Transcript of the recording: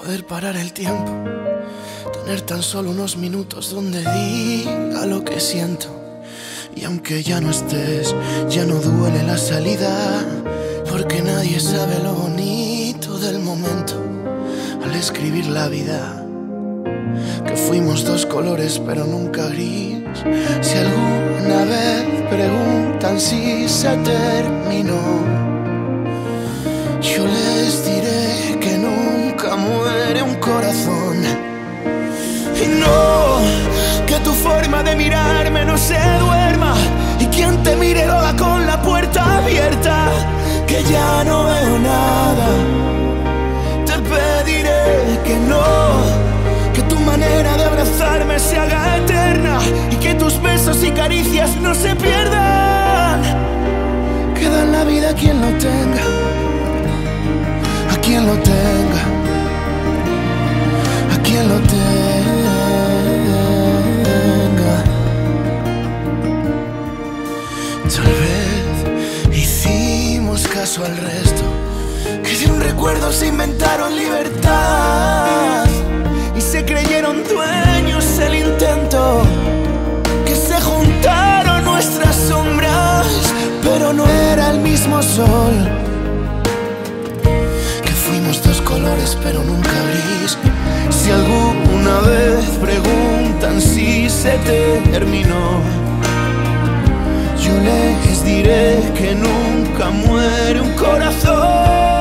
Poder parar el tiempo, tener tan solo unos minutos donde diga lo que siento. Y aunque ya no estés, ya no duele la salida, porque nadie sabe lo bonito del momento al escribir la vida. Que fuimos dos colores pero nunca gris. Si alguna vez preguntan si se terminó, yo les diré que nunca muere un corazón. Y no, que tu forma de mirarme no se duerma, y quien te mire lo haga con la puerta abierta. Que ya no veo nada, te pediré que no, que tu manera de abrazarme se haga eterna, y que tus besos y caricias no se pierdan. Queda en la vida quien lo tenga, a quien lo tenga, a quien lo tenga. Tal vez hicimos caso al resto, que de un recuerdo se inventaron libertad y se creyeron dueños el intento, que se juntaron nuestras sombras, pero no era el mismo sol. Que fuimos dos colores pero nunca gris. Si alguna vez preguntan si se terminó, yo les diré que nunca muere un corazón.